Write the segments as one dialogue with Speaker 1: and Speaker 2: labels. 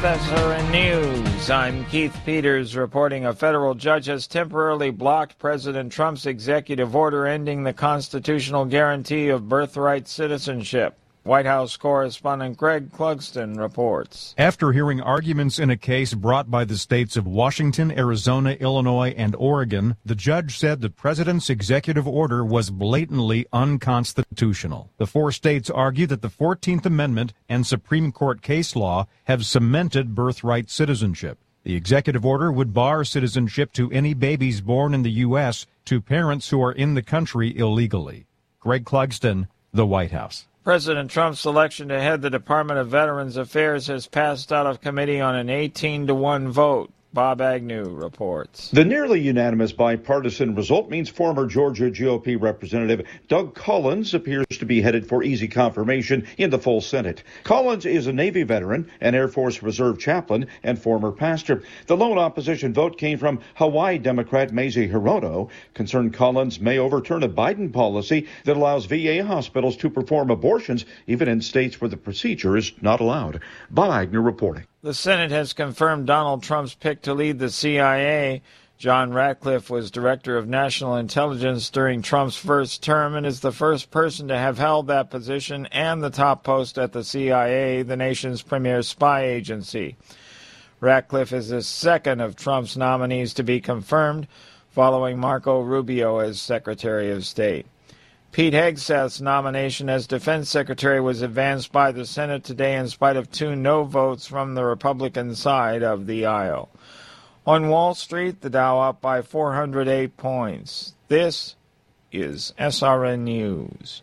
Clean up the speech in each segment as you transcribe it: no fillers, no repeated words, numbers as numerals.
Speaker 1: SRN News. I'm Keith Peters reporting a federal judge has temporarily blocked President Trump's executive order ending the constitutional guarantee of birthright citizenship. White House correspondent Greg Clugston reports.
Speaker 2: After hearing arguments in a case brought by the states of Washington, Arizona, Illinois, and Oregon, the judge said the president's executive order was blatantly unconstitutional. The four states argue that the 14th Amendment and Supreme Court case law have cemented birthright citizenship. The executive order would bar citizenship to any babies born in the U.S. to parents who are in the country illegally. Greg Clugston, the White House.
Speaker 1: President Trump's selection to head the Department of Veterans Affairs has passed out of committee on an 18-1 vote. Bob Agnew reports.
Speaker 3: The nearly unanimous bipartisan result means former Georgia GOP Representative Doug Collins appears to be headed for easy confirmation in the full Senate. Collins is a Navy veteran, an Air Force Reserve chaplain, and former pastor. The lone opposition vote came from Hawaii Democrat Mazie Hirono. Concerned Collins may overturn a Biden policy that allows VA hospitals to perform abortions even in states where the procedure is not allowed. Bob Agnew reporting.
Speaker 1: The Senate has confirmed Donald Trump's pick to lead the CIA. John Ratcliffe was Director of National Intelligence during Trump's first term and is the first person to have held that position and the top post at the CIA, the nation's premier spy agency. Ratcliffe is the second of Trump's nominees to be confirmed, following Marco Rubio as Secretary of State. Pete Hegseth's nomination as Defense Secretary was advanced by the Senate today in spite of 2 no votes from the Republican side of the aisle. On Wall Street, the Dow up by 408 points. This is SRN News.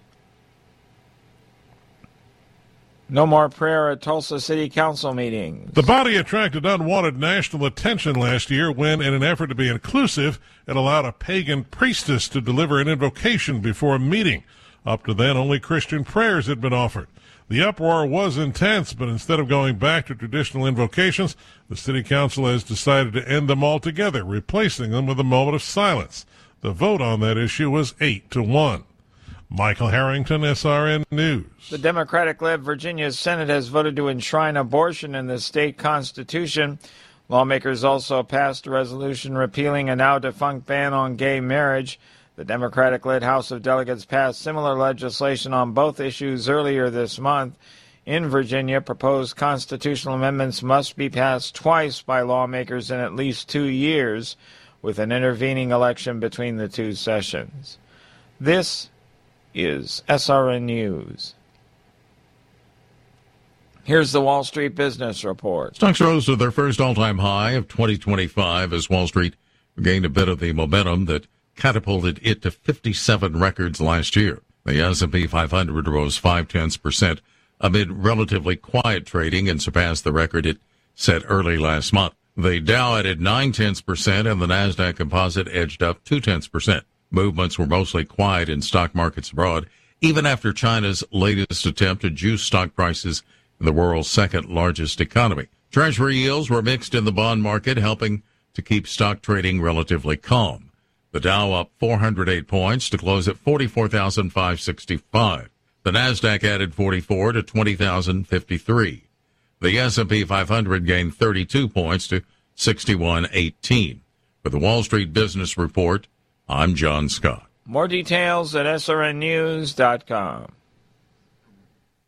Speaker 1: No more prayer at Tulsa City Council meetings.
Speaker 4: The body attracted unwanted national attention last year when, in an effort to be inclusive, it allowed a pagan priestess to deliver an invocation before a meeting. Up to then, only Christian prayers had been offered. The uproar was intense, but instead of going back to traditional invocations, the City Council has decided to end them altogether, replacing them with a moment of silence. The vote on that issue was 8-1. Michael Harrington, SRN News.
Speaker 1: The Democratic-led Virginia Senate has voted to enshrine abortion in the state constitution. Lawmakers also passed a resolution repealing a now-defunct ban on gay marriage. The Democratic-led House of Delegates passed similar legislation on both issues earlier this month. In Virginia, proposed constitutional amendments must be passed twice by lawmakers in at least 2 years, with an intervening election between the 2 sessions. This is SRN News. Here's the Wall Street Business Report.
Speaker 5: Stocks rose to their first all-time high of 2025 as Wall Street gained a bit of the momentum that catapulted it to 57 records last year. The S&P 500 rose 0.5% amid relatively quiet trading and surpassed the record it set early last month. The Dow added 0.9% and the Nasdaq Composite edged up 0.2%. Movements were mostly quiet in stock markets abroad, even after China's latest attempt to juice stock prices in the world's second largest economy. Treasury yields were mixed in the bond market, helping to keep stock trading relatively calm. The Dow up 408 points to close at 44,565. The Nasdaq added 44 to 20,053. The S&P 500 gained 32 points to 6118. For the Wall Street Business Report, I'm John Scott.
Speaker 1: More details at srnnews.com.